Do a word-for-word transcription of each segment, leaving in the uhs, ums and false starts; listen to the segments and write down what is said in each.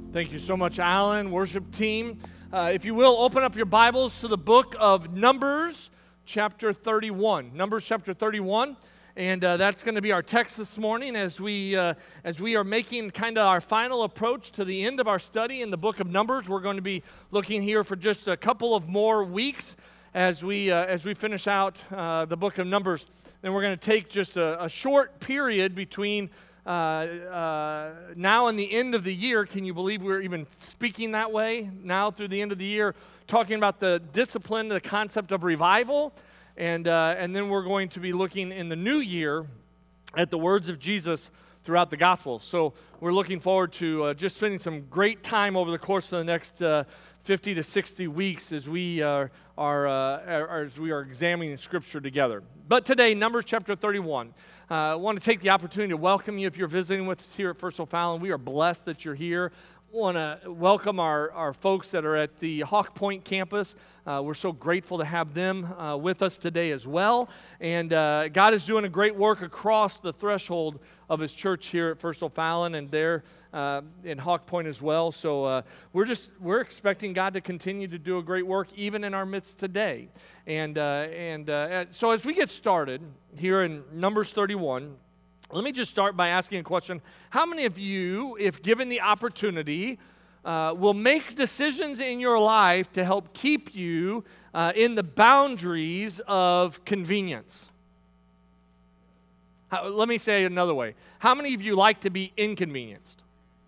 Thank you so much, Alan, worship team. Uh, if you will, open up your Bibles to the book of Numbers, chapter thirty-one. Numbers, chapter thirty-one. And uh, that's going to be our text this morning as we uh, as we are making kind of our final approach to the end of our study in the book of Numbers. We're going to be looking here for just a couple of more weeks as we uh, as we finish out uh, the book of Numbers. Then we're going to take just a, a short period between uh, uh, now and the end of the year. Can you believe we're even speaking that way now through the end of the year, talking about the discipline, the concept of revival. And uh, and then we're going to be looking in the new year at the words of Jesus throughout the gospel. So we're looking forward to uh, just spending some great time over the course of the next uh, fifty to sixty weeks as we uh, are, uh, are as we are examining Scripture together. But today, Numbers chapter thirty-one. Uh, I want to take the opportunity to welcome you if you're visiting with us here at First O'Fallon. We are blessed that you're here. Want to welcome our, our folks that are at the Hawk Point campus. Uh, we're so grateful to have them uh, with us today as well. And uh, God is doing a great work across the threshold of His church here at First O'Fallon and there uh, in Hawk Point as well. So uh, we're just we're expecting God to continue to do a great work even in our midst today. And uh, and uh, so as we get started here in Numbers thirty-one. Let me just start by asking a question. How many of you, if given the opportunity, uh, will make decisions in your life to help keep you uh, in the boundaries of convenience? How, let me say it another way. How many of you like to be inconvenienced?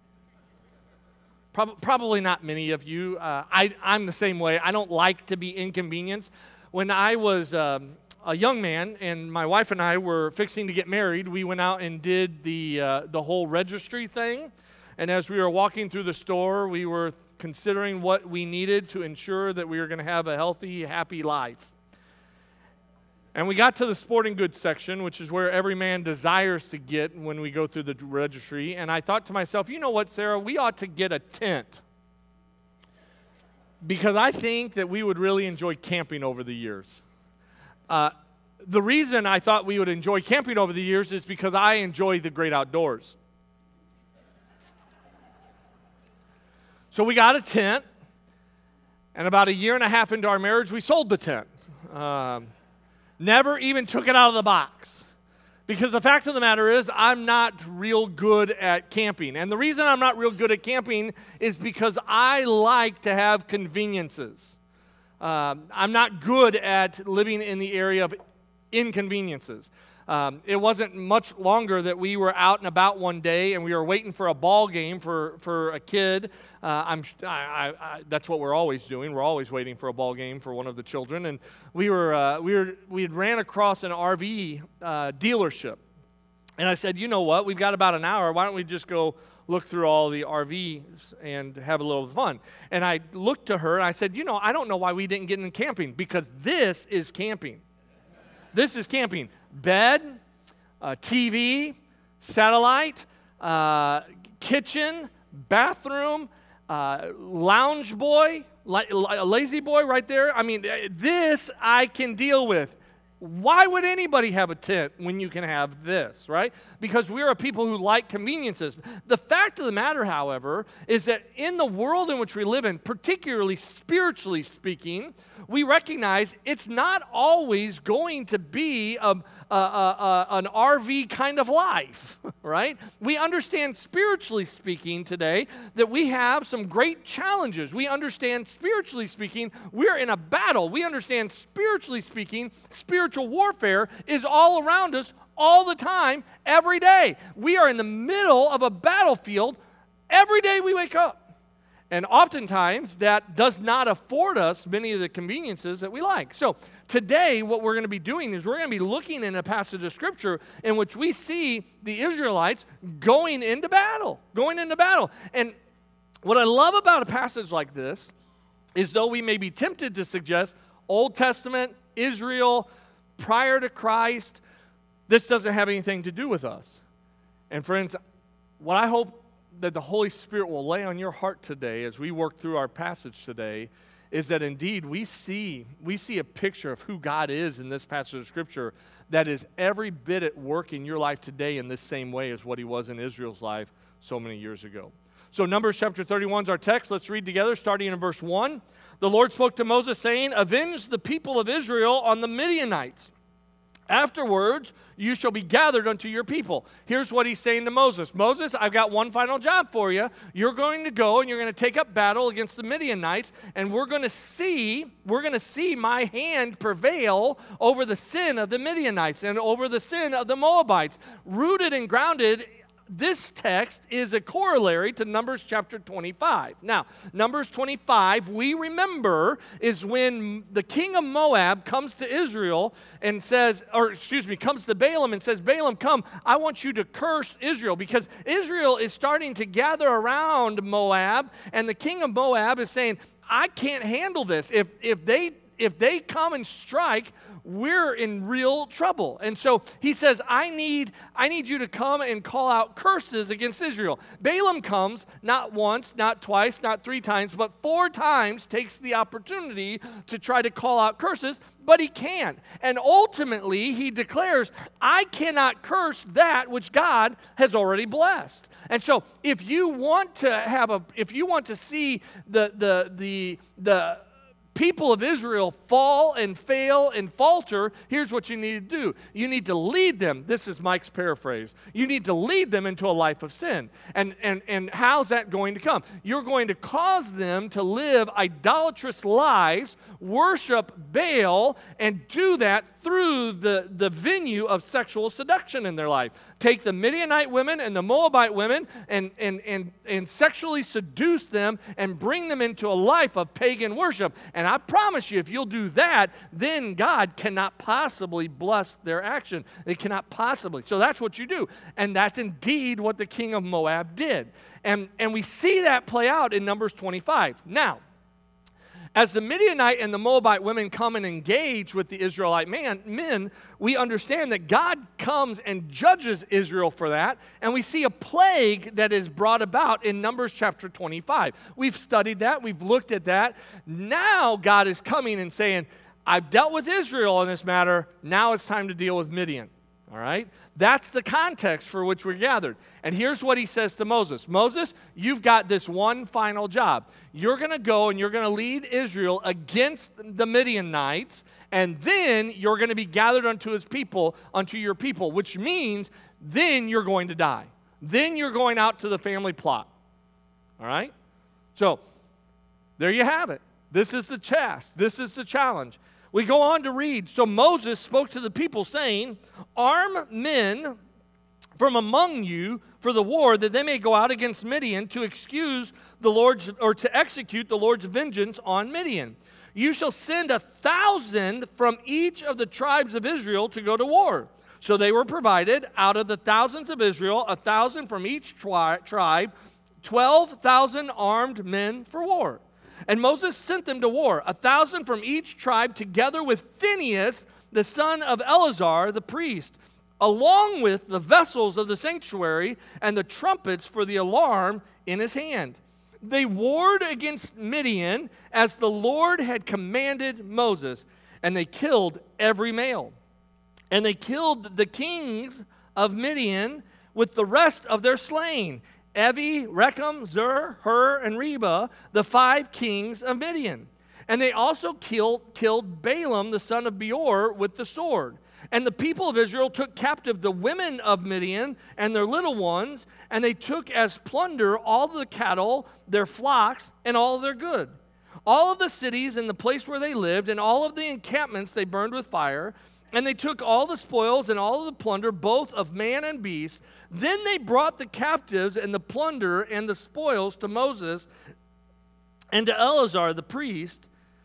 Prob- probably not many of you. Uh, I, I'm the same way. I don't like to be inconvenienced. When I was Um, a young man, and my wife and I were fixing to get married, we went out and did the uh, the whole registry thing. And as we were walking through the store, we were considering what we needed to ensure that we were going to have a healthy, happy life. And we got to the sporting goods section, which is where every man desires to get when we go through the registry. And I thought to myself, you know what, Sarah, we ought to get a tent. Because I think that we would really enjoy camping over the years. Uh, the reason I thought we would enjoy camping over the years is because I enjoy the great outdoors. So we got a tent, and about a year and a half into our marriage, we sold the tent. Um, never even took it out of the box. Because the fact of the matter is, I'm not real good at camping. And the reason I'm not real good at camping is because I like to have conveniences. Um, I'm not good at living in the area of inconveniences. Um, it wasn't much longer that we were out and about one day and we were waiting for a ball game for, for a kid. Uh, I'm, I, I, I, that's what we're always doing. We're always waiting for a ball game for one of the children. And we were uh, we were we had ran across an R V uh, dealership, and I said, you know what? We've got about an hour. Why don't we just go look through all the R Vs and have a little fun? And I looked to her and I said, you know, I don't know why we didn't get into camping, because this is camping. This is camping. Bed, uh, T V, satellite, uh, kitchen, bathroom, uh, lounge boy, la- lazy boy right there. I mean, this I can deal with. Why would anybody have a tent when you can have this, right? Because we are a people who like conveniences. The fact of the matter, however, is that in the world in which we live in, particularly spiritually speaking, we recognize it's not always going to be a, a, a, a, an R V kind of life, right? We understand spiritually speaking today that we have some great challenges. We understand spiritually speaking we're in a battle. We understand spiritually speaking spiritual Spiritual warfare is all around us all the time, every day. We are in the middle of a battlefield every day we wake up. And oftentimes, that does not afford us many of the conveniences that we like. So today, what we're going to be doing is we're going to be looking in a passage of Scripture in which we see the Israelites going into battle, going into battle. And what I love about a passage like this is, though we may be tempted to suggest Old Testament, Israel, prior to Christ, this doesn't have anything to do with us. And friends, what I hope that the Holy Spirit will lay on your heart today as we work through our passage today is that indeed we see we see a picture of who God is in this passage of Scripture that is every bit at work in your life today in this same way as what He was in Israel's life so many years ago. So Numbers chapter thirty-one is our text. Let's read together, starting in verse one. The Lord spoke to Moses, saying, "Avenge the people of Israel on the Midianites. Afterwards, you shall be gathered unto your people." Here's what he's saying to Moses. Moses, I've got one final job for you. You're going to go and you're going to take up battle against the Midianites, and we're going to see, we're going to see my hand prevail over the sin of the Midianites and over the sin of the Moabites. Rooted and grounded, this text is a corollary to Numbers chapter twenty-five. Now, Numbers twenty-five, we remember, is when the king of Moab comes to Israel and says, or excuse me, comes to Balaam and says, "Balaam, come, I want you to curse Israel," because Israel is starting to gather around Moab, and the king of Moab is saying, "I can't handle this. If, if they If they come and strike, we're in real trouble." And so he says, I need, I need you to come and call out curses against Israel. Balaam comes, not once, not twice, not three times, but four times takes the opportunity to try to call out curses, but he can't. And ultimately, he declares, I cannot curse that which God has already blessed. And so if you want to have a, if you want to see the, the, the, the, people of Israel fall and fail and falter, here's what you need to do. You need to lead them. This is Mike's paraphrase. You need to lead them into a life of sin. And, and, and how's that going to come? You're going to cause them to live idolatrous lives, worship Baal, and do that through the, the venue of sexual seduction in their life. Take the Midianite women and the Moabite women and, and, and, and sexually seduce them and bring them into a life of pagan worship. And I promise you, if you'll do that, then God cannot possibly bless their action. They cannot possibly. So that's what you do. And that's indeed what the king of Moab did. And, and we see that play out in Numbers twenty-five. Now, as the Midianite and the Moabite women come and engage with the Israelite man, men, we understand that God comes and judges Israel for that, and we see a plague that is brought about in Numbers chapter twenty-five. We've studied that. We've looked at that. Now God is coming and saying, I've dealt with Israel on this matter. Now it's time to deal with Midian. All right? That's the context for which we're gathered. And here's what he says to Moses. Moses, you've got this one final job. You're going to go and you're going to lead Israel against the Midianites, and then you're going to be gathered unto his people, unto your people, which means then you're going to die. Then you're going out to the family plot. All right? So, there you have it. This is the task. This is the challenge. We go on to read, so Moses spoke to the people, saying, arm men from among you for the war, that they may go out against Midian to excuse the Lord's, or to execute the Lord's vengeance on Midian. You shall send a thousand from each of the tribes of Israel to go to war. So they were provided out of the thousands of Israel, a thousand from each tri- tribe, twelve thousand armed men for war. And Moses sent them to war, a thousand from each tribe, together with Phinehas, the son of Eleazar, the priest, along with the vessels of the sanctuary and the trumpets for the alarm in his hand. They warred against Midian as the Lord had commanded Moses, and they killed every male. And they killed the kings of Midian with the rest of their slain, Evi, Rechem, Zur, Hur, and Reba, the five kings of Midian. And they also killed, killed Balaam, the son of Beor, with the sword. And the people of Israel took captive the women of Midian and their little ones, and they took as plunder all the cattle, their flocks, and all of their good. All of the cities and the place where they lived, and all of the encampments they burned with fire. And they took all the spoils and all of the plunder, both of man and beast. Then they brought the captives and the plunder and the spoils to Moses and to Eleazar the priest,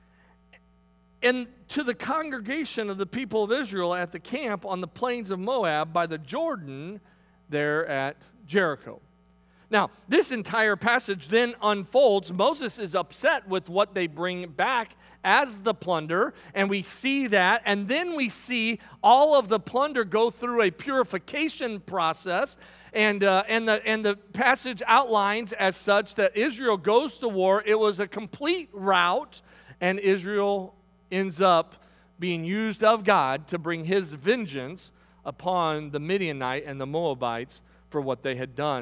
and to the congregation of the people of Israel at the camp on the plains of Moab by the Jordan there at Jericho. Now, this entire passage then unfolds. Moses is upset with what they bring back as the plunder, and we see that, and then we see all of the plunder go through a purification process, and uh, and the and the passage outlines as such that Israel goes to war. It was a complete rout, and Israel ends up being used of God to bring his vengeance upon the Midianite and the Moabites for what they had done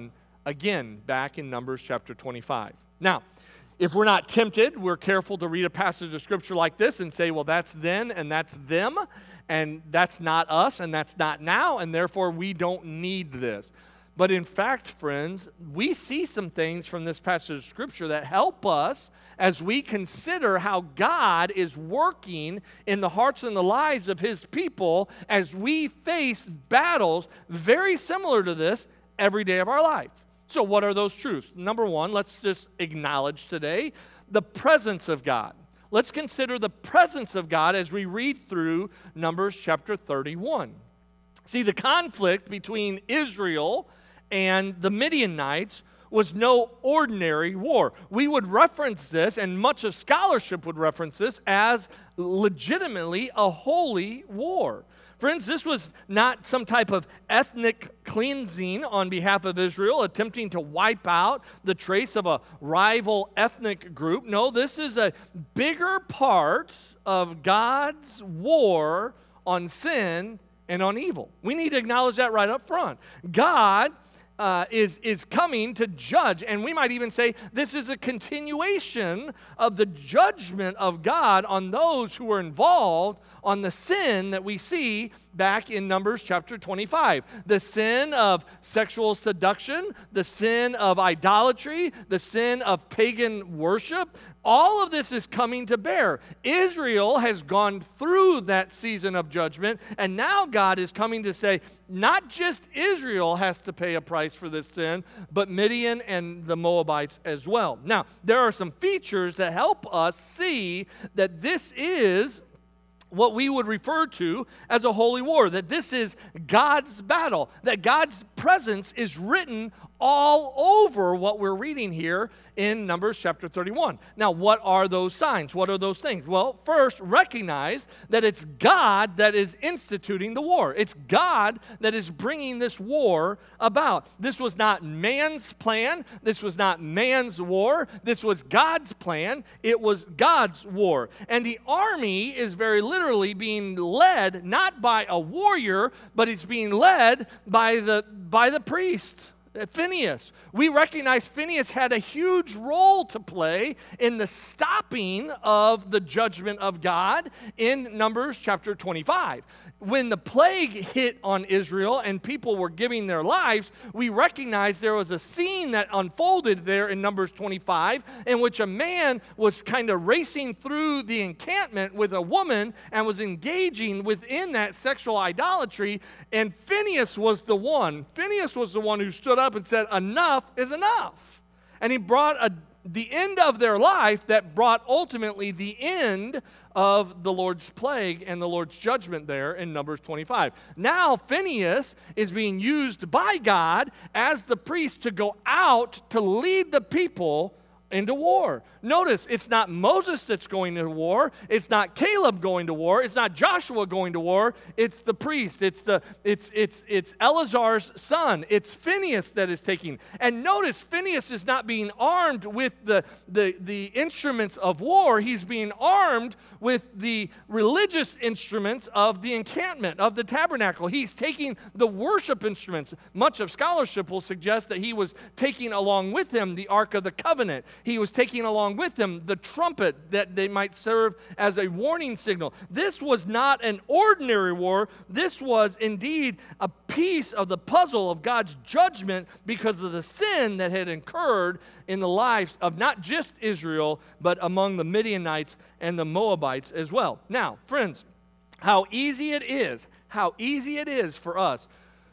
again, back in Numbers chapter twenty-five. Now, if we're not tempted, we're careful to read a passage of Scripture like this and say, well, that's then and that's them, and that's not us and that's not now, and therefore we don't need this. But in fact, friends, we see some things from this passage of Scripture that help us as we consider how God is working in the hearts and the lives of His people as we face battles very similar to this every day of our life. So what are those truths? Number one, let's just acknowledge today the presence of God. Let's consider the presence of God as we read through Numbers chapter thirty-one. See, the conflict between Israel and the Midianites was no ordinary war. We would reference this, and much of scholarship would reference this, as legitimately a holy war. Friends, this was not some type of ethnic cleansing on behalf of Israel, attempting to wipe out the trace of a rival ethnic group. No, this is a bigger part of God's war on sin and on evil. We need to acknowledge that right up front. God Uh, is, is coming to judge, and we might even say this is a continuation of the judgment of God on those who are involved on the sin that we see back in Numbers chapter twenty-five. The sin of sexual seduction, the sin of idolatry, the sin of pagan worship. All of this is coming to bear. Israel has gone through that season of judgment, and now God is coming to say, not just Israel has to pay a price for this sin, but Midian and the Moabites as well. Now, there are some features that help us see that this is what we would refer to as a holy war, that this is God's battle, that God's presence is written all over what we're reading here in Numbers chapter thirty-one. Now, what are those signs? What are those things? Well, first, recognize that it's God that is instituting the war. It's God that is bringing this war about. This was not man's plan. This was not man's war. This was God's plan. It was God's war. And the army is very literally being led not by a warrior, but it's being led by the, by the priest. Phinehas. We recognize Phinehas had a huge role to play in the stopping of the judgment of God in Numbers chapter twenty-five. When the plague hit on Israel and people were giving their lives, we recognize there was a scene that unfolded there in Numbers twenty-five in which a man was kind of racing through the encampment with a woman and was engaging within that sexual idolatry, and Phinehas was the one. Phinehas was the one who stood up and said, enough is enough. And he brought a, the end of their life that brought ultimately the end of the Lord's plague and the Lord's judgment there in Numbers twenty-five. Now Phinehas is being used by God as the priest to go out to lead the people into war. Notice, it's not Moses that's going to war. It's not Caleb going to war. It's not Joshua going to war. It's the priest. It's the it's it's it's Eleazar's son. It's Phinehas that is taking. And notice, Phinehas is not being armed with the the the instruments of war. He's being armed with the religious instruments of the encampment, of the tabernacle. He's taking the worship instruments. Much of scholarship will suggest that he was taking along with him the Ark of the Covenant. He was taking along with him the trumpet that they might serve as a warning signal. This was not an ordinary war. This was indeed a piece of the puzzle of God's judgment because of the sin that had incurred in the lives of not just Israel, but among the Midianites and the Moabites as well. Now, friends, how easy it is, how easy it is for us.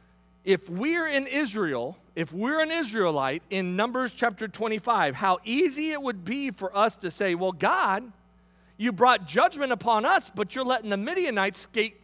If we're in Israel, if we're an Israelite in Numbers chapter twenty-five, how easy it would be for us to say, well, God, you brought judgment upon us, but you're letting the Midianites skate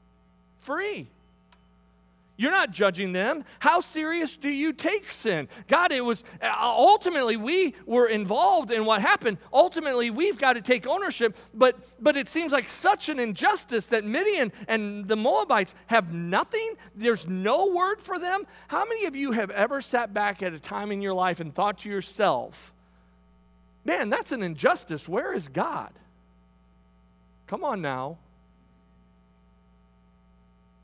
free. You're not judging them. How serious do you take sin? God, it was, ultimately, we were involved in what happened. Ultimately, we've got to take ownership, but, but it seems like such an injustice that Midian and the Moabites have nothing. There's no word for them. How many of you have ever sat back at a time in your life and thought to yourself, man, that's an injustice. Where is God? Come on now.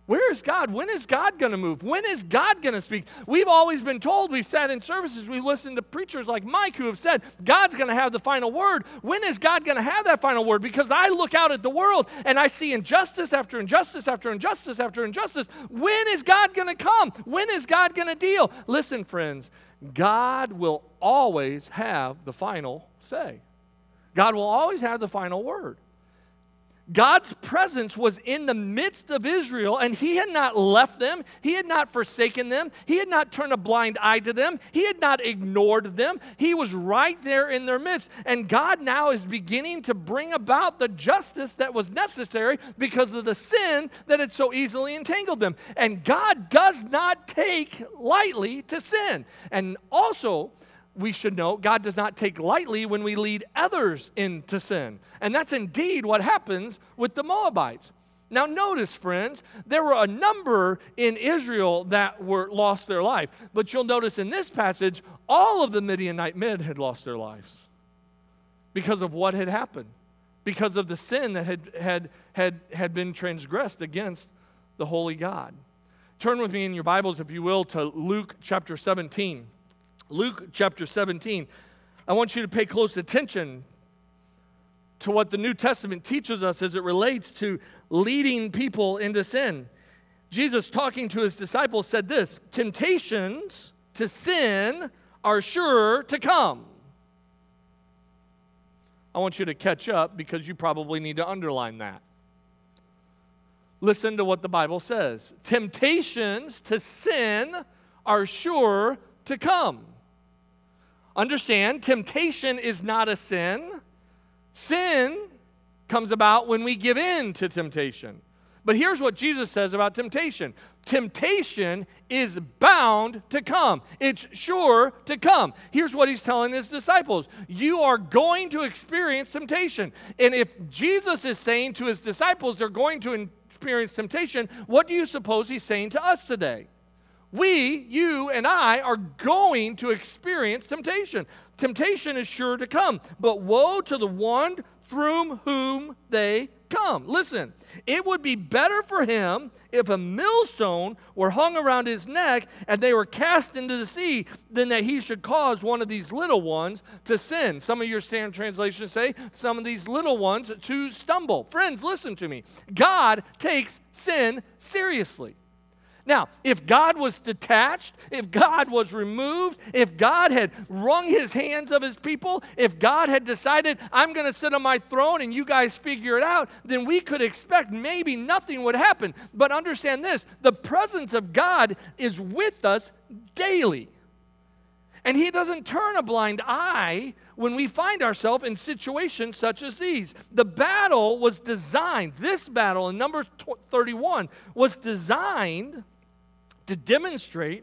Where is God? When is God going to move? When is God going to speak? We've always been told, we've sat in services, we've listened to preachers like Mike who have said, God's going to have the final word. When is God going to have that final word? Because I look out at the world and I see injustice after injustice after injustice after injustice. When is God going to come? When is God going to deal? Listen, friends, God will always have the final say. God will always have the final word. God's presence was in the midst of Israel, and he had not left them. He had not forsaken them. He had not turned a blind eye to them. He had not ignored them. He was right there in their midst. And God now is beginning to bring about the justice that was necessary because of the sin that had so easily entangled them. And God does not take lightly to sin. And also, we should know, God does not take lightly when we lead others into sin. And that's indeed what happens with the Moabites. Now notice, friends, there were a number in Israel that were lost their life. But you'll notice in this passage, all of the Midianite men had lost their lives because of what had happened, because of the sin that had, had, had, had been transgressed against the holy God. Turn with me in your Bibles, if you will, to Luke chapter seventeen. Luke chapter seventeen. I want you to pay close attention to what the New Testament teaches us as it relates to leading people into sin. Jesus, talking to his disciples, said this: temptations to sin are sure to come. I want you to catch up because you probably need to underline that. Listen to what the Bible says. Temptations to sin are sure to come. Understand, temptation is not a sin. Sin comes about when we give in to temptation. But here's what Jesus says about temptation. Temptation is bound to come. It's sure to come. Here's what he's telling his disciples. You are going to experience temptation. And if Jesus is saying to his disciples they're going to experience temptation, what do you suppose he's saying to us today? We, you and I, are going to experience temptation. Temptation is sure to come, but woe to the one through whom they come. Listen, it would be better for him if a millstone were hung around his neck and they were cast into the sea than that he should cause one of these little ones to sin. Some of your standard translations say some of these little ones to stumble. Friends, listen to me. God takes sin seriously. Now, if God was detached, if God was removed, if God had wrung his hands of his people, if God had decided, I'm going to sit on my throne and you guys figure it out, then we could expect maybe nothing would happen. But understand this, the presence of God is with us daily. And he doesn't turn a blind eye when we find ourselves in situations such as these. The battle was designed, this battle in Numbers thirty-one was designed to demonstrate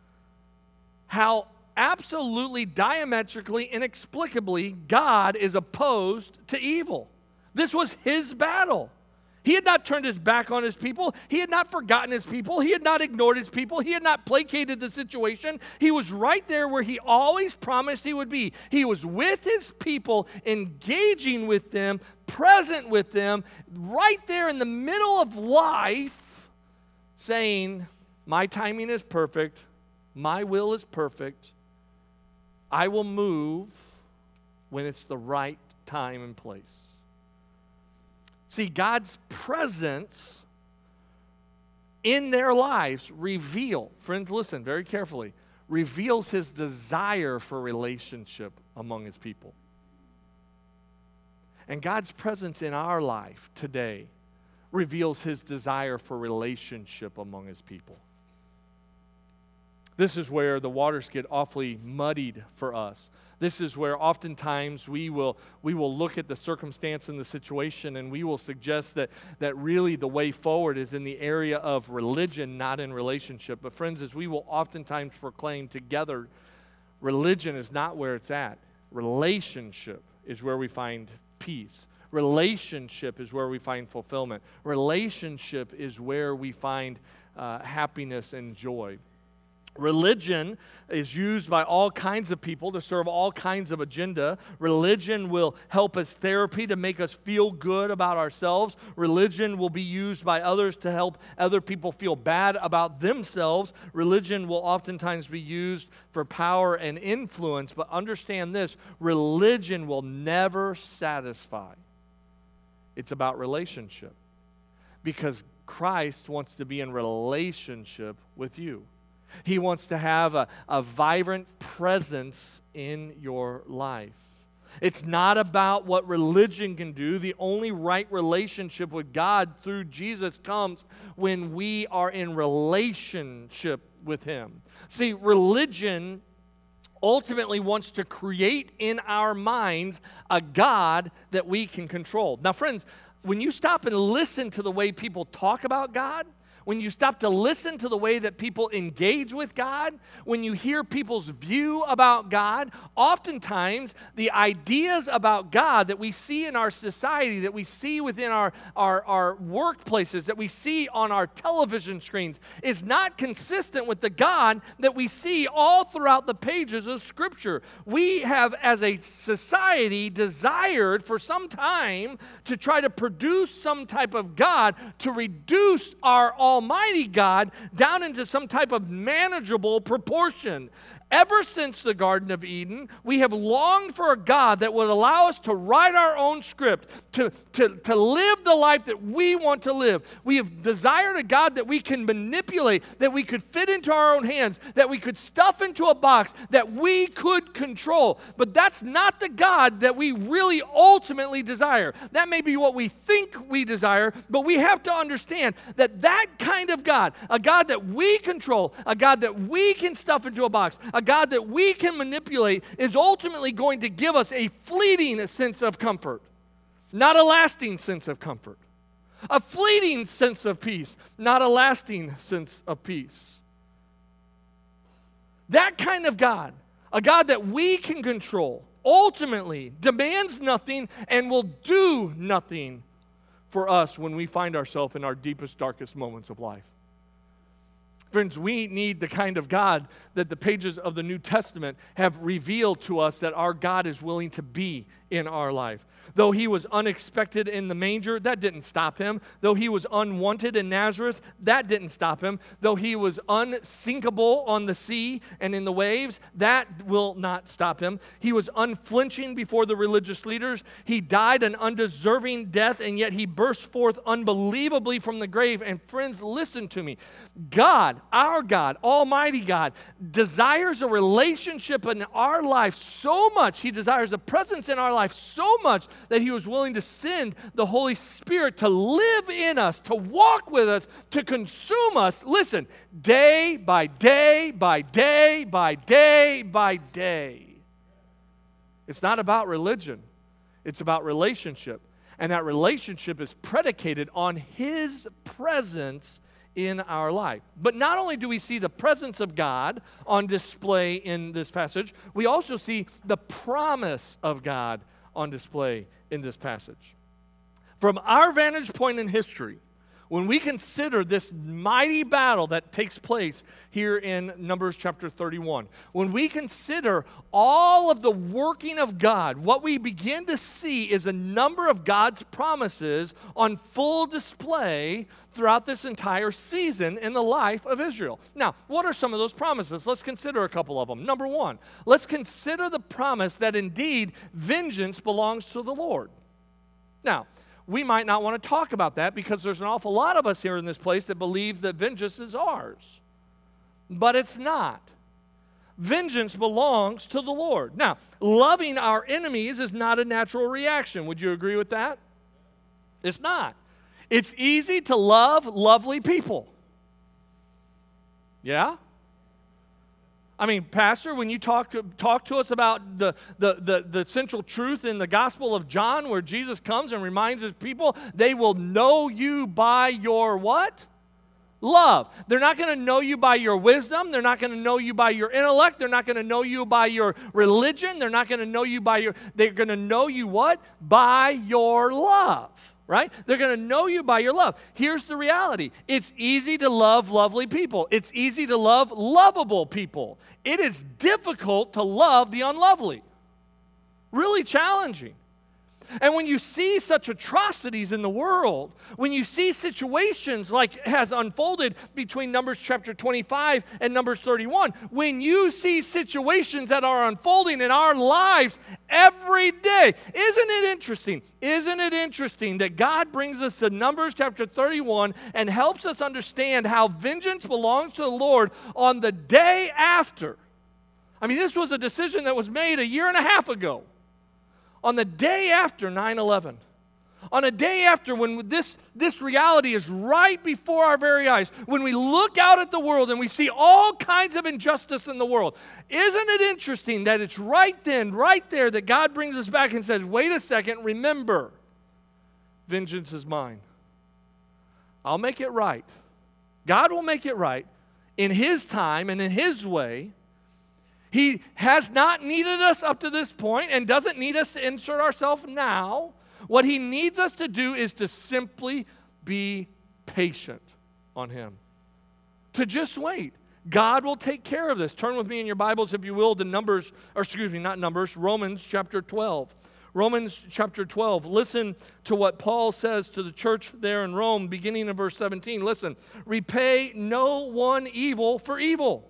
how absolutely diametrically, inexplicably, God is opposed to evil. This was his battle. He had not turned his back on his people. He had not forgotten his people. He had not ignored his people. He had not placated the situation. He was right there where he always promised he would be. He was with his people, engaging with them, present with them, right there in the middle of life, saying, my timing is perfect. My will is perfect. I will move when it's the right time and place. See, God's presence in their lives reveal, friends, listen very carefully, reveals his desire for relationship among his people. And God's presence in our life today reveals his desire for relationship among his people. This is where the waters get awfully muddied for us. This is where oftentimes we will we will look at the circumstance and the situation and we will suggest that, that really the way forward is in the area of religion, not in relationship. But friends, as we will oftentimes proclaim together, religion is not where it's at. Relationship is where we find peace. Relationship is where we find fulfillment. Relationship is where we find uh, happiness and joy. Religion is used by all kinds of people to serve all kinds of agenda. Religion will help as therapy to make us feel good about ourselves. Religion will be used by others to help other people feel bad about themselves. Religion will oftentimes be used for power and influence, but understand this, religion will never satisfy. It's about relationship, because Christ wants to be in relationship with you. He wants to have a, a vibrant presence in your life. It's not about what religion can do. The only right relationship with God through Jesus comes when we are in relationship with Him. See, religion ultimately wants to create in our minds a God that we can control. Now, friends, when you stop and listen to the way people talk about God, when you stop to listen to the way that people engage with God, when you hear people's view about God, oftentimes the ideas about God that we see in our society, that we see within our, our, our workplaces, that we see on our television screens, is not consistent with the God that we see all throughout the pages of Scripture. We have, as a society, desired for some time to try to produce some type of God to reduce our Almighty God down into some type of manageable proportion. Ever since the Garden of Eden, we have longed for a God that would allow us to write our own script, to, to, to live the life that we want to live. We have desired a God that we can manipulate, that we could fit into our own hands, that we could stuff into a box, that we could control. But that's not the God that we really ultimately desire. That may be what we think we desire, but we have to understand that that kind of God, a God that we control, a God that we can stuff into a box, a God that we can manipulate, is ultimately going to give us a fleeting sense of comfort, not a lasting sense of comfort. A fleeting sense of peace, not a lasting sense of peace. That kind of God, a God that we can control, ultimately demands nothing and will do nothing for us when we find ourselves in our deepest, darkest moments of life. Friends, we need the kind of God that the pages of the New Testament have revealed to us that our God is willing to be in our life. Though he was unexpected in the manger, that didn't stop him. Though he was unwanted in Nazareth, that didn't stop him. Though he was unsinkable on the sea and in the waves, that will not stop him. He was unflinching before the religious leaders. He died an undeserving death, and yet he burst forth unbelievably from the grave. And friends, listen to me. God, our God, Almighty God, desires a relationship in our life so much. He desires a presence in our life so much that he was willing to send the Holy Spirit to live in us, to walk with us, to consume us. Listen, day by day, by day, by day, by day. It's not about religion. It's about relationship. And that relationship is predicated on his presence in our life. But not only do we see the presence of God on display in this passage, we also see the promise of God on display in this passage. From our vantage point in history, when we consider this mighty battle that takes place here in Numbers chapter thirty-one, when we consider all of the working of God, what we begin to see is a number of God's promises on full display throughout this entire season in the life of Israel. Now, what are some of those promises? Let's consider a couple of them. Number one, let's consider the promise that indeed vengeance belongs to the Lord. Now, we might not want to talk about that because there's an awful lot of us here in this place that believe that vengeance is ours. But it's not. Vengeance belongs to the Lord. Now, loving our enemies is not a natural reaction. Would you agree with that? It's not. It's easy to love lovely people. Yeah? I mean, Pastor, when you talk to talk to us about the, the, the, the central truth in the Gospel of John, where Jesus comes and reminds his people, they will know you by your what? Love. They're not going to know you by your wisdom. They're not going to know you by your intellect. They're not going to know you by your religion. They're not going to know you by your, they're going to know you what? By your love. right? They're going to know you by your love. Here's the reality. It's easy to love lovely people. It's easy to love lovable people. It is difficult to love the unlovely. Really challenging. And when you see such atrocities in the world, when you see situations like has unfolded between Numbers chapter twenty-five and Numbers thirty-one, when you see situations that are unfolding in our lives every day, isn't it interesting? Isn't it interesting that God brings us to Numbers chapter thirty-one and helps us understand how vengeance belongs to the Lord on the day after? I mean, this was a decision that was made a year and a half ago. On the day after nine eleven, on a day after when this, this reality is right before our very eyes, when we look out at the world and we see all kinds of injustice in the world, isn't it interesting that it's right then, right there, that God brings us back and says, wait a second, remember, vengeance is mine. I'll make it right. God will make it right in His time and in His way. He has not needed us up to this point and doesn't need us to insert ourselves now. What He needs us to do is to simply be patient on Him. To just wait. God will take care of this. Turn with me in your Bibles, if you will, to Numbers, or excuse me, not Numbers, Romans chapter twelve. Romans chapter twelve. Listen to what Paul says to the church there in Rome, beginning in verse seventeen. Listen. Repay no one evil for evil,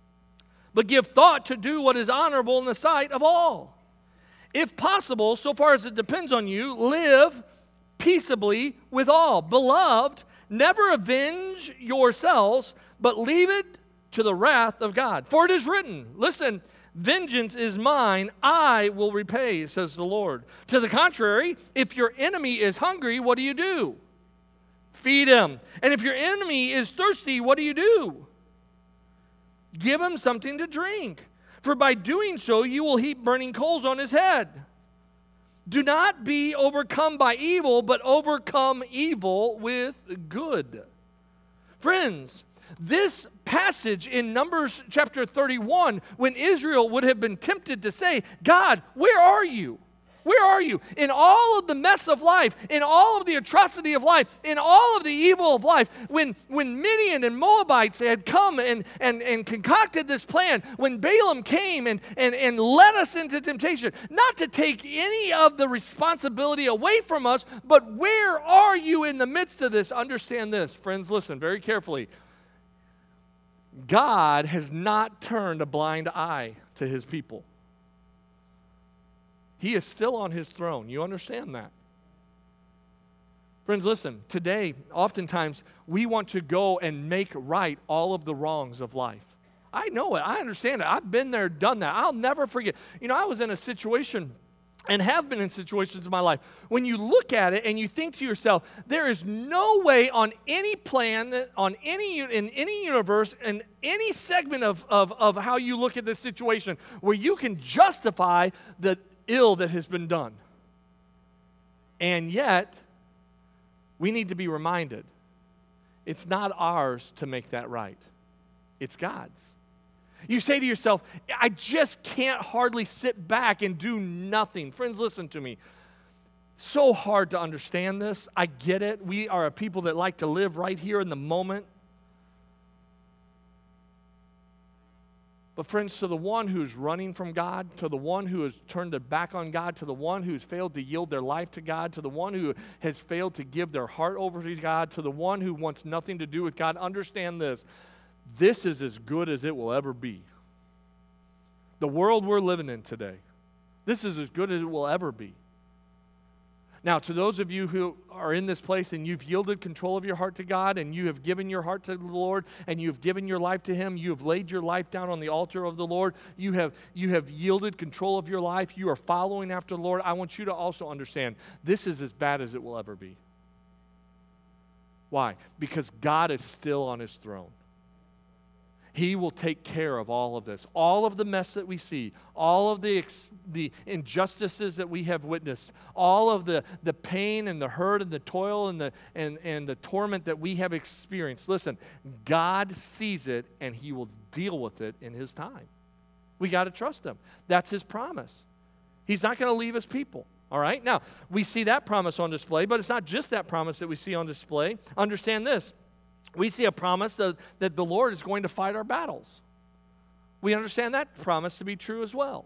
but give thought to do what is honorable in the sight of all. If possible, so far as it depends on you, live peaceably with all. Beloved, never avenge yourselves, but leave it to the wrath of God. For it is written, listen, vengeance is mine, I will repay, says the Lord. To the contrary, if your enemy is hungry, what do you do? Feed him. And if your enemy is thirsty, what do you do? Give him something to drink, for by doing so you will heap burning coals on his head. Do not be overcome by evil, but overcome evil with good. Friends, this passage in Numbers chapter thirty-one, when Israel would have been tempted to say, God, where are you? Where are you? In all of the mess of life, in all of the atrocity of life, in all of the evil of life, when, when Midian and Moabites had come and, and, and concocted this plan, when Balaam came and, and, and led us into temptation, not to take any of the responsibility away from us, but where are you in the midst of this? Understand this, friends, listen very carefully. God has not turned a blind eye to His people. He is still on His throne. You understand that? Friends, listen, today, oftentimes, we want to go and make right all of the wrongs of life. I know it. I understand it. I've been there, done that. I'll never forget. You know, I was in a situation and have been in situations in my life when you look at it and you think to yourself, there is no way on any planet, on any, in any universe, in any segment of, of, of how you look at this situation where you can justify the ill that has been done. And yet, we need to be reminded, it's not ours to make that right. It's God's. You say to yourself, I just can't hardly sit back and do nothing. Friends, listen to me. So hard to understand this. I get it. We are a people that like to live right here in the moment. But friends, to the one who's running from God, to the one who has turned their back on God, to the one who's failed to yield their life to God, to the one who has failed to give their heart over to God, to the one who wants nothing to do with God, understand this. This is as good as it will ever be. The world we're living in today, this is as good as it will ever be. Now, to those of you who are in this place and you've yielded control of your heart to God and you have given your heart to the Lord and you have given your life to Him, you have laid your life down on the altar of the Lord, you have, you have yielded control of your life, you are following after the Lord, I want you to also understand this is as bad as it will ever be. Why? Because God is still on His throne. He will take care of all of this. All of the mess that we see, all of the, ex- the injustices that we have witnessed, all of the, the pain and the hurt and the toil and the, and, and the torment that we have experienced. Listen, God sees it and He will deal with it in His time. We got to trust Him. That's His promise. He's not going to leave His people. All right? Now, we see that promise on display, but it's not just that promise that we see on display. Understand this. We see a promise that, that the Lord is going to fight our battles. We understand that promise to be true as well.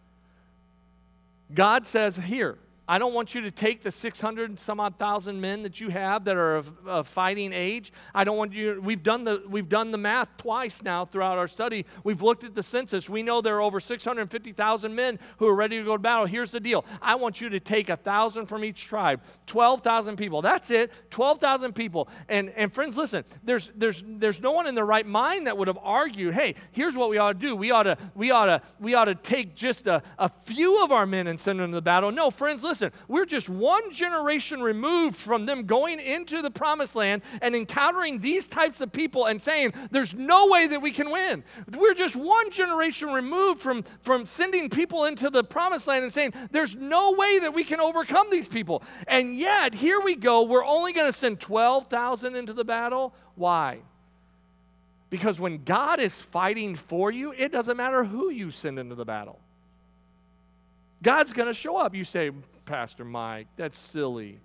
God says, here, I don't want you to take the six hundred and some odd thousand men that you have that are of, of fighting age. I don't want you, we've done the we've done the math twice now throughout our study. We've looked at the census. We know there are over six hundred fifty thousand men who are ready to go to battle. Here's the deal. I want you to take one thousand from each tribe, twelve thousand people. That's it, twelve thousand people. And and friends, listen, there's there's there's no one in their right mind that would have argued, hey, here's what we ought to do. We ought to we ought to we ought to take just a, a few of our men and send them to the battle. No, friends, listen. Listen, we're just one generation removed from them going into the promised land and encountering these types of people and saying, there's no way that we can win. We're just one generation removed from, from sending people into the promised land and saying, there's no way that we can overcome these people. And yet, here we go, we're only going to send twelve thousand into the battle. Why? Because when God is fighting for you, it doesn't matter who you send into the battle. God's going to show up. You say, Pastor Mike, that's silly.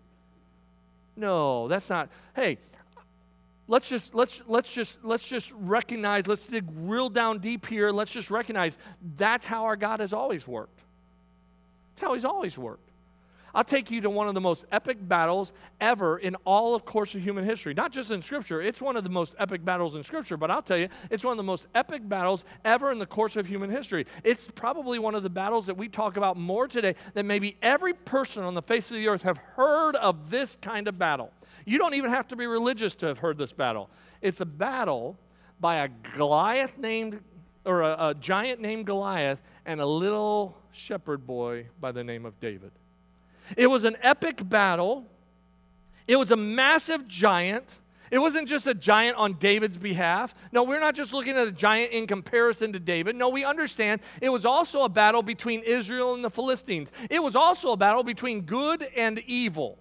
No, that's not. Hey, let's just let's let's just let's just recognize, let's dig real down deep here. Let's just recognize that's how our God has always worked. That's how he's always worked. I'll take you to one of the most epic battles ever in all of course of human history. Not just in Scripture. It's one of the most epic battles in Scripture, but I'll tell you, it's one of the most epic battles ever in the course of human history. It's probably one of the battles that we talk about more today than maybe every person on the face of the earth have heard of this kind of battle. You don't even have to be religious to have heard this battle. It's a battle by a Goliath named, or a, a giant named Goliath and a little shepherd boy by the name of David. It was an epic battle. It was a massive giant. It wasn't just a giant on David's behalf. No, we're not just looking at a giant in comparison to David. No, we understand it was also a battle between Israel and the Philistines. It was also a battle between good and evil.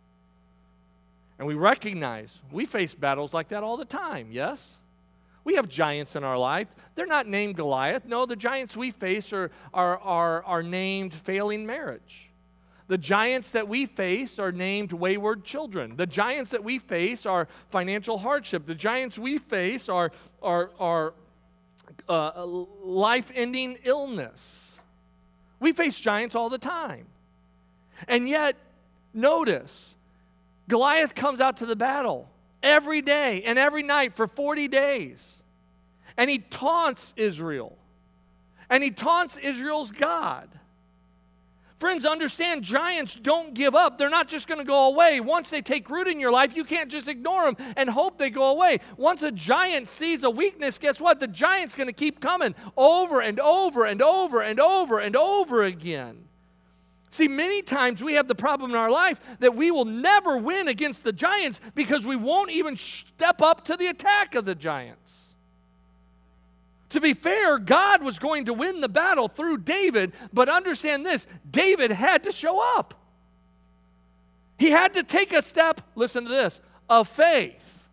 And we recognize we face battles like that all the time, yes? We have giants in our life. They're not named Goliath. No, the giants we face are, are, are, are named failing marriage. The giants that we face are named wayward children. The giants that we face are financial hardship. The giants we face are, are, are uh, life-ending illness. We face giants all the time. And yet, notice, Goliath comes out to the battle every day and every night for forty days. And he taunts Israel. And he taunts Israel's God. Friends, understand, giants don't give up. They're not just going to go away. Once they take root in your life, you can't just ignore them and hope they go away. Once a giant sees a weakness, guess what? The giant's going to keep coming over and over and over and over and over again. See, many times we have the problem in our life that we will never win against the giants because we won't even step up to the attack of the giants. To be fair, God was going to win the battle through David, but understand this, David had to show up. He had to take a step, listen to this, of faith.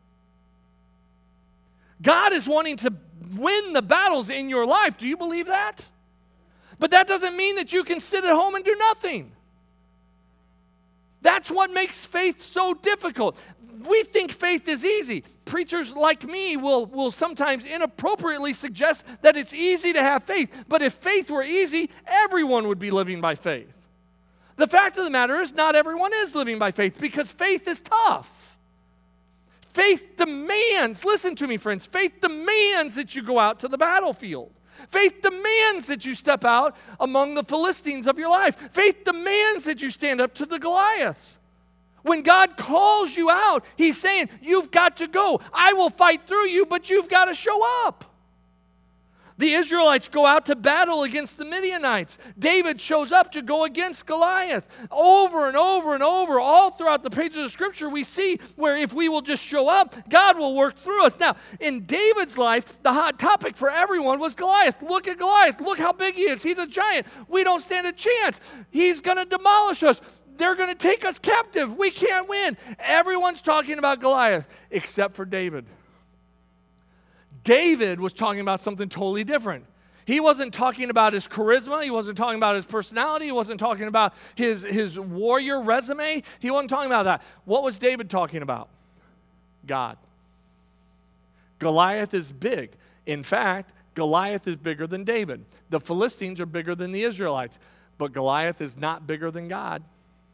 God is wanting to win the battles in your life. Do you believe that? But that doesn't mean that you can sit at home and do nothing. That's what makes faith so difficult. We think faith is easy. Preachers like me will, will sometimes inappropriately suggest that it's easy to have faith. But if faith were easy, everyone would be living by faith. The fact of the matter is, not everyone is living by faith because faith is tough. Faith demands, listen to me, friends, faith demands that you go out to the battlefield. Faith demands that you step out among the Philistines of your life. Faith demands that you stand up to the Goliaths. When God calls you out, he's saying, you've got to go. I will fight through you, but you've got to show up. The Israelites go out to battle against the Midianites. David shows up to go against Goliath. Over and over and over, all throughout the pages of Scripture, we see where if we will just show up, God will work through us. Now, in David's life, the hot topic for everyone was Goliath. Look at Goliath. Look how big he is. He's a giant. We don't stand a chance. He's going to demolish us. They're going to take us captive. We can't win. Everyone's talking about Goliath except for David. David was talking about something totally different. He wasn't talking about his charisma. He wasn't talking about his personality. He wasn't talking about his, his warrior resume. He wasn't talking about that. What was David talking about? God. Goliath is big. In fact, Goliath is bigger than David. The Philistines are bigger than the Israelites. But Goliath is not bigger than God.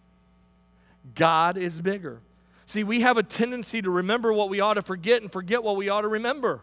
God is bigger. See, we have a tendency to remember what we ought to forget and forget what we ought to remember.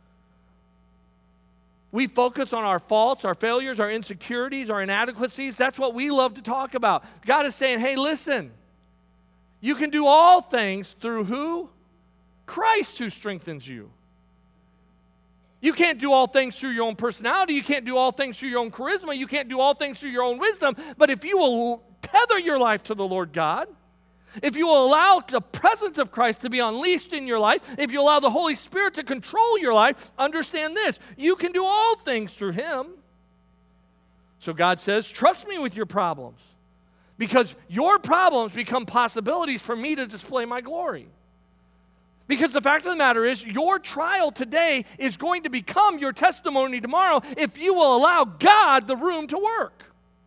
We focus on our faults, our failures, our insecurities, our inadequacies. That's what we love to talk about. God is saying, hey, listen, you can do all things through who? Christ who strengthens you. You can't do all things through your own personality. You can't do all things through your own charisma. You can't do all things through your own wisdom. But if you will tether your life to the Lord God, if you will allow the presence of Christ to be unleashed in your life, if you allow the Holy Spirit to control your life, understand this, you can do all things through Him. So God says, trust me with your problems, because your problems become possibilities for me to display my glory. Because the fact of the matter is, your trial today is going to become your testimony tomorrow if you will allow God the room to work.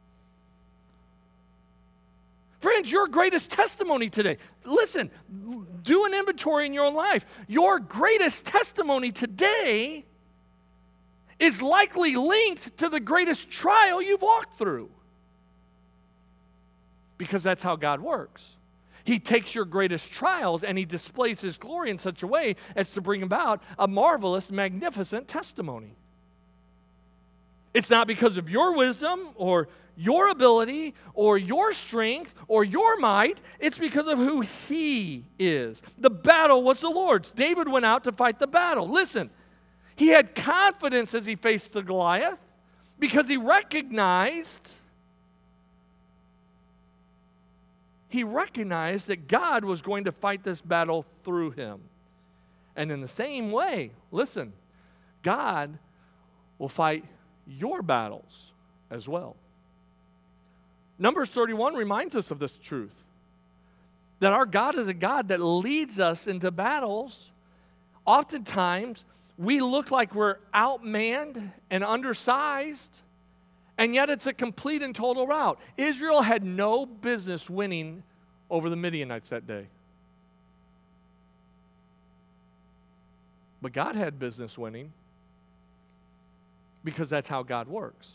Friends, your greatest testimony today, listen, do an inventory in your own life. Your greatest testimony today is likely linked to the greatest trial you've walked through. Because that's how God works. He takes your greatest trials and He displays His glory in such a way as to bring about a marvelous, magnificent testimony. It's not because of your wisdom or your ability or your strength or your might. It's because of who He is. The battle was the Lord's. David went out to fight the battle. Listen, he had confidence as he faced the Goliath because he recognized he recognized that God was going to fight this battle through him. And in the same way, listen, God will fight your battles as well. Numbers thirty-one reminds us of this truth, that our God is a God that leads us into battles. Oftentimes, we look like we're outmanned and undersized, and yet it's a complete and total rout. Israel had no business winning over the Midianites that day. But God had business winning, because that's how God works.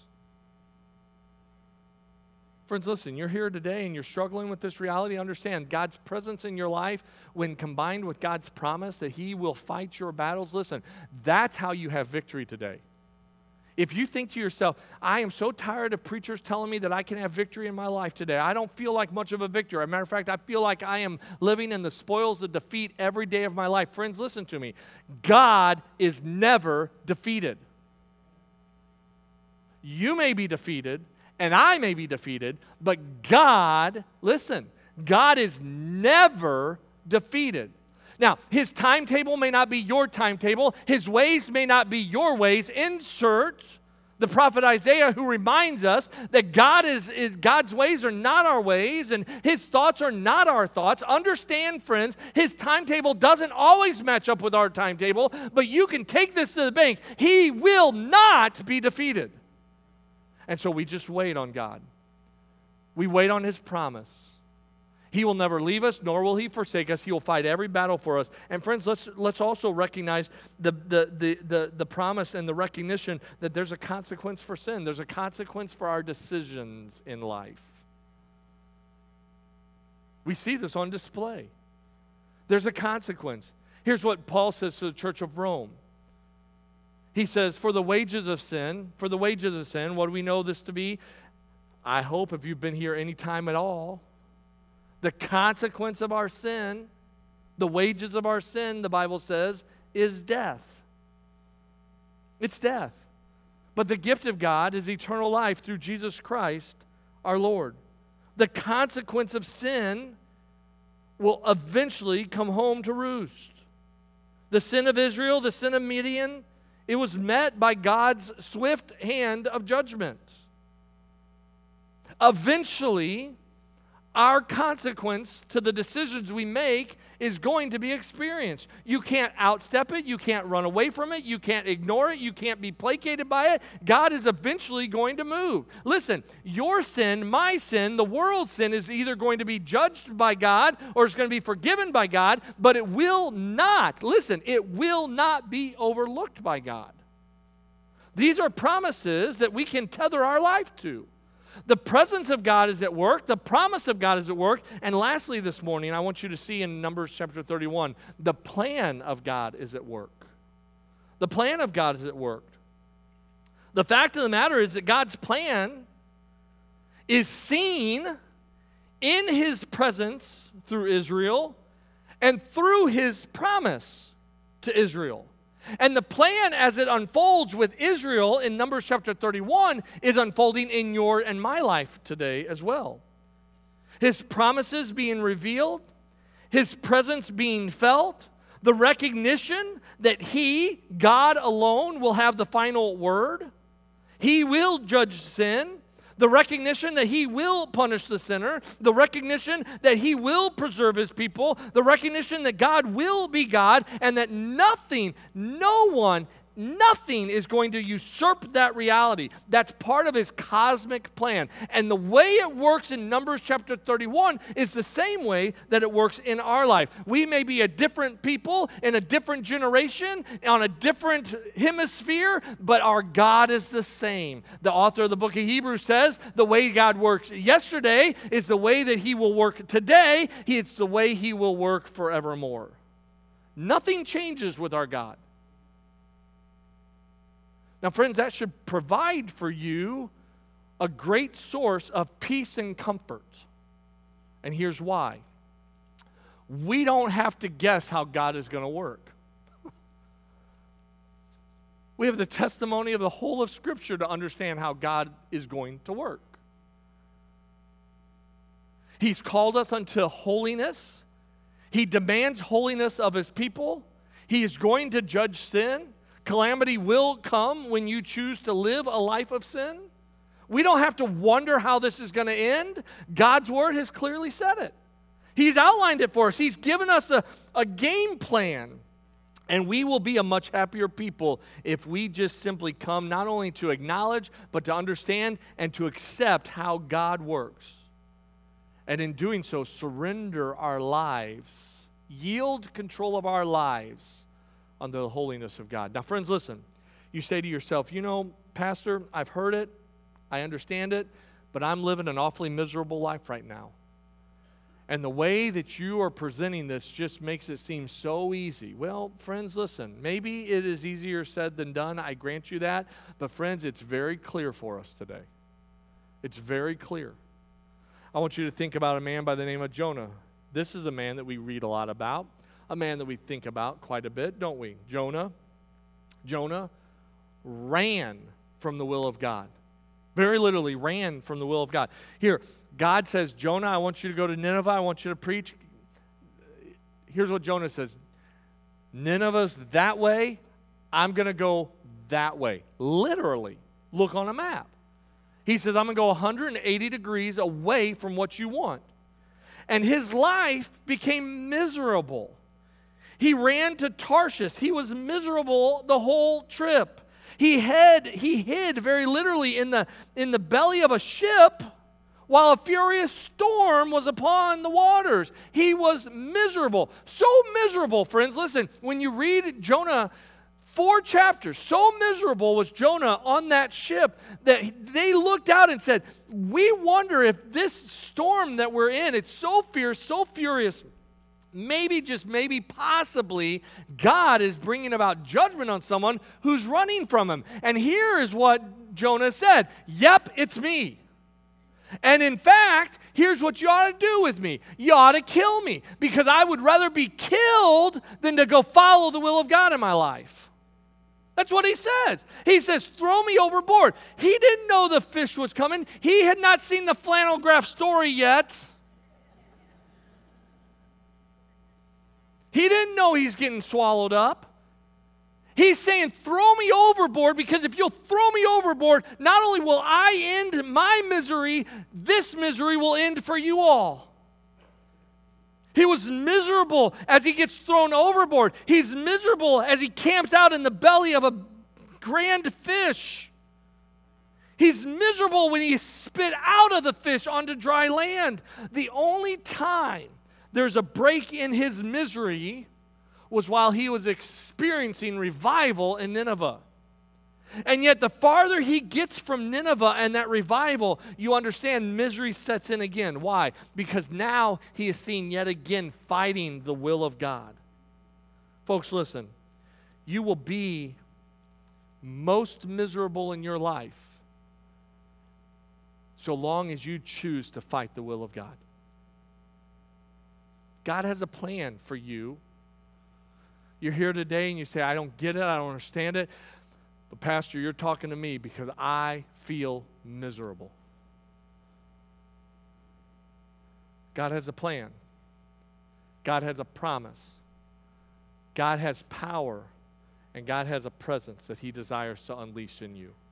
Friends, listen, you're here today and you're struggling with this reality. Understand, God's presence in your life, when combined with God's promise that He will fight your battles, listen, that's how you have victory today. If you think to yourself, I am so tired of preachers telling me that I can have victory in my life today. I don't feel like much of a victor. As a matter of fact, I feel like I am living in the spoils of defeat every day of my life. Friends, listen to me. God is never defeated. You may be defeated, and I may be defeated, but God, listen, God is never defeated. Now, His timetable may not be your timetable. His ways may not be your ways. Insert the prophet Isaiah, who reminds us that God is, is God's ways are not our ways, and His thoughts are not our thoughts. Understand, friends, His timetable doesn't always match up with our timetable, but you can take this to the bank. He will not be defeated. And so we just wait on God. We wait on His promise. He will never leave us, nor will He forsake us. He will fight every battle for us. And friends, let's let's also recognize the, the, the, the, the promise and the recognition that there's a consequence for sin. There's a consequence for our decisions in life. We see this on display. There's a consequence. Here's what Paul says to the church of Rome. He says, for the wages of sin, for the wages of sin, what do we know this to be? I hope if you've been here any time at all, the consequence of our sin, the wages of our sin, the Bible says, is death. It's death. But the gift of God is eternal life through Jesus Christ, our Lord. The consequence of sin will eventually come home to roost. The sin of Israel, the sin of Midian, it was met by God's swift hand of judgment. Eventually, our consequence to the decisions we make is going to be experienced. You can't outstep it. You can't run away from it. You can't ignore it. You can't be placated by it. God is eventually going to move. Listen, your sin, my sin, the world's sin is either going to be judged by God or it's going to be forgiven by God, but it will not, listen, it will not be overlooked by God. These are promises that we can tether our life to. The presence of God is at work. The promise of God is at work. And lastly this morning, I want you to see in Numbers chapter thirty-one, the plan of God is at work. The plan of God is at work. The fact of the matter is that God's plan is seen in His presence through Israel and through His promise to Israel. And the plan as it unfolds with Israel in Numbers chapter thirty-one is unfolding in your and my life today as well. His promises being revealed, His presence being felt, the recognition that He, God alone, will have the final word. He will judge sin. The recognition that He will punish the sinner, the recognition that He will preserve His people, the recognition that God will be God, and that nothing, no one, nothing is going to usurp that reality. That's part of His cosmic plan. And the way it works in Numbers chapter thirty-one is the same way that it works in our life. We may be a different people in a different generation, on a different hemisphere, but our God is the same. The author of the book of Hebrews says the way God works yesterday is the way that He will work today. It's the way He will work forevermore. Nothing changes with our God. Now, friends, that should provide for you a great source of peace and comfort. And here's why. We don't have to guess how God is going to work. We have the testimony of the whole of Scripture to understand how God is going to work. He's called us unto holiness. He demands holiness of His people. He is going to judge sin. Calamity will come when you choose to live a life of sin. We don't have to wonder how this is going to end. God's Word has clearly said it. He's outlined it for us. He's given us a, a game plan. And we will be a much happier people if we just simply come not only to acknowledge, but to understand and to accept how God works. And in doing so, surrender our lives, yield control of our lives under the holiness of God. Now, friends, listen. You say to yourself, you know, Pastor, I've heard it, I understand it, but I'm living an awfully miserable life right now. And the way that you are presenting this just makes it seem so easy. Well, friends, listen. Maybe it is easier said than done. I grant you that. But, friends, it's very clear for us today. It's very clear. I want you to think about a man by the name of Jonah. This is a man that we read a lot about. A man that we think about quite a bit, don't we? Jonah. Jonah ran from the will of God. Very literally ran from the will of God. Here, God says, Jonah, I want you to go to Nineveh. I want you to preach. Here's what Jonah says. Nineveh's that way. I'm going to go that way. Literally. Look on a map. He says, I'm going to go one hundred eighty degrees away from what you want. And his life became miserable. He ran to Tarshish. He was miserable the whole trip. He hid, he hid very literally in the, in the belly of a ship while a furious storm was upon the waters. He was miserable. So miserable, friends. Listen, when you read Jonah, four chapters, so miserable was Jonah on that ship that they looked out and said, we wonder if this storm that we're in, it's so fierce, so furious, maybe, just maybe, possibly, God is bringing about judgment on someone who's running from Him. And here is what Jonah said. Yep, it's me. And in fact, here's what you ought to do with me. You ought to kill me because I would rather be killed than to go follow the will of God in my life. That's what he says. He says, throw me overboard. He didn't know the fish was coming. He had not seen the flannel graph story yet. He didn't know he's getting swallowed up. He's saying, throw me overboard, because if you'll throw me overboard, not only will I end my misery, this misery will end for you all. He was miserable as he gets thrown overboard. He's miserable as he camps out in the belly of a grand fish. He's miserable when he is spit out of the fish onto dry land. The only time there's a break in his misery was while he was experiencing revival in Nineveh. And yet the farther he gets from Nineveh and that revival, you understand misery sets in again. Why? Because now he is seen yet again fighting the will of God. Folks, listen. You will be most miserable in your life so long as you choose to fight the will of God. God has a plan for you. You're here today and you say, I don't get it, I don't understand it. But Pastor, you're talking to me because I feel miserable. God has a plan. God has a promise. God has power. And God has a presence that He desires to unleash in you.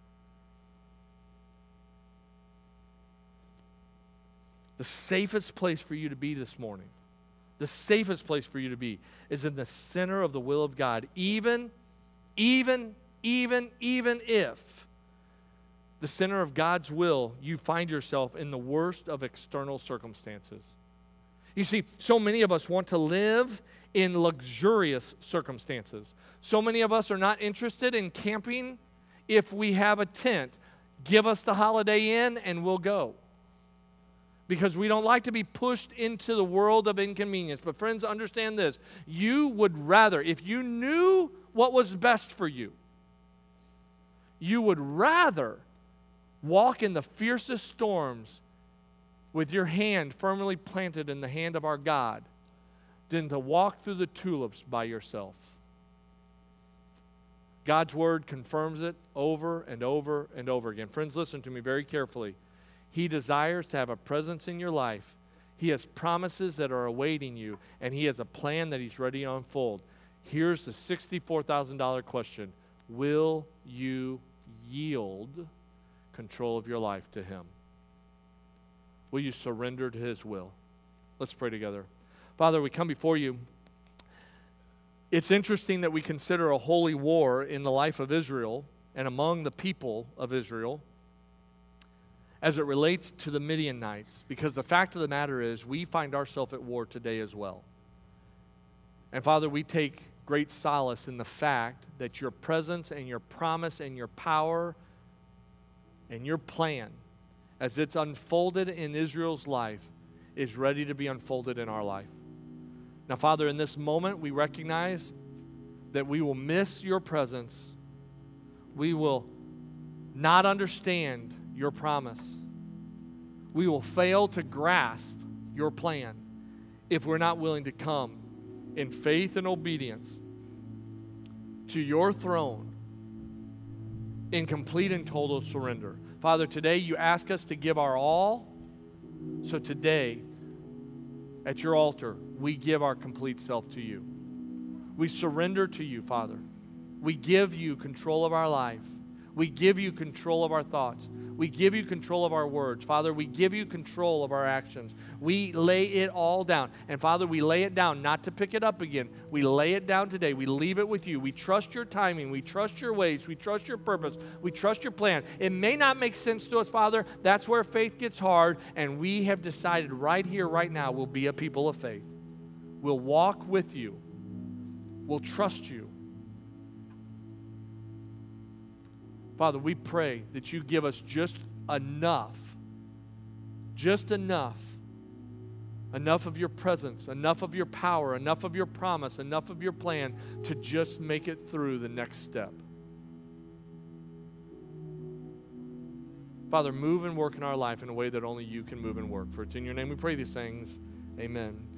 The safest place for you to be this morning, the safest place for you to be is in the center of the will of God, even, even, even, even if the center of God's will, you find yourself in the worst of external circumstances. You see, so many of us want to live in luxurious circumstances. So many of us are not interested in camping if we have a tent. Give us the Holiday Inn and we'll go. Because we don't like to be pushed into the world of inconvenience. But friends, understand this. You would rather, if you knew what was best for you, you would rather walk in the fiercest storms with your hand firmly planted in the hand of our God than to walk through the tulips by yourself. God's Word confirms it over and over and over again. Friends, listen to me very carefully. He desires to have a presence in your life. He has promises that are awaiting you, and He has a plan that He's ready to unfold. Here's the sixty-four thousand dollars question. Will you yield control of your life to Him? Will you surrender to His will? Let's pray together. Father, we come before you. It's interesting that we consider a holy war in the life of Israel and among the people of Israel as it relates to the Midianites, because the fact of the matter is we find ourselves at war today as well. And Father, we take great solace in the fact that your presence and your promise and your power and your plan, as it's unfolded in Israel's life, is ready to be unfolded in our life. Now, Father, in this moment, we recognize that we will miss your presence. We will not understand your promise. We will fail to grasp your plan if we're not willing to come in faith and obedience to your throne in complete and total surrender. Father, today you ask us to give our all. So today, at your altar, we give our complete self to you. We surrender to you, Father. We give you control of our life. We give you control of our thoughts. We give you control of our words. Father, we give you control of our actions. We lay it all down. And Father, we lay it down not to pick it up again. We lay it down today. We leave it with you. We trust your timing. We trust your ways. We trust your purpose. We trust your plan. It may not make sense to us, Father. That's where faith gets hard. And we have decided right here, right now, we'll be a people of faith. We'll walk with you. We'll trust you. Father, we pray that you give us just enough, just enough, enough of your presence, enough of your power, enough of your promise, enough of your plan to just make it through the next step. Father, move and work in our life in a way that only you can move and work. For it's in your name we pray these things. Amen.